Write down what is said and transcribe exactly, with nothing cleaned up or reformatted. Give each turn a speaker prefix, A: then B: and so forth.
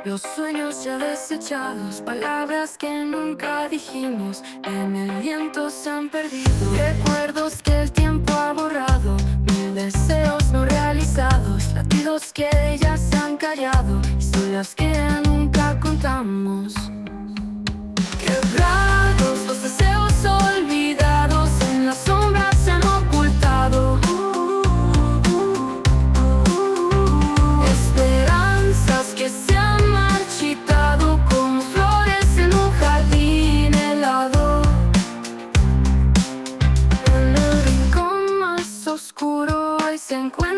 A: Los sueños ya desechados, palabras que nunca dijimos, en el viento se han perdido. Recuerdos que el tiempo ha borrado, mil deseos no realizados, latidos que ya se han callado, historias que nunca contamos. Quebrados, los deseos olvidados, en las sombras se han ocultado. Esperanzas que se han marchitado como flores en un jardín helado. En el rincón más oscuro hoy se encuentra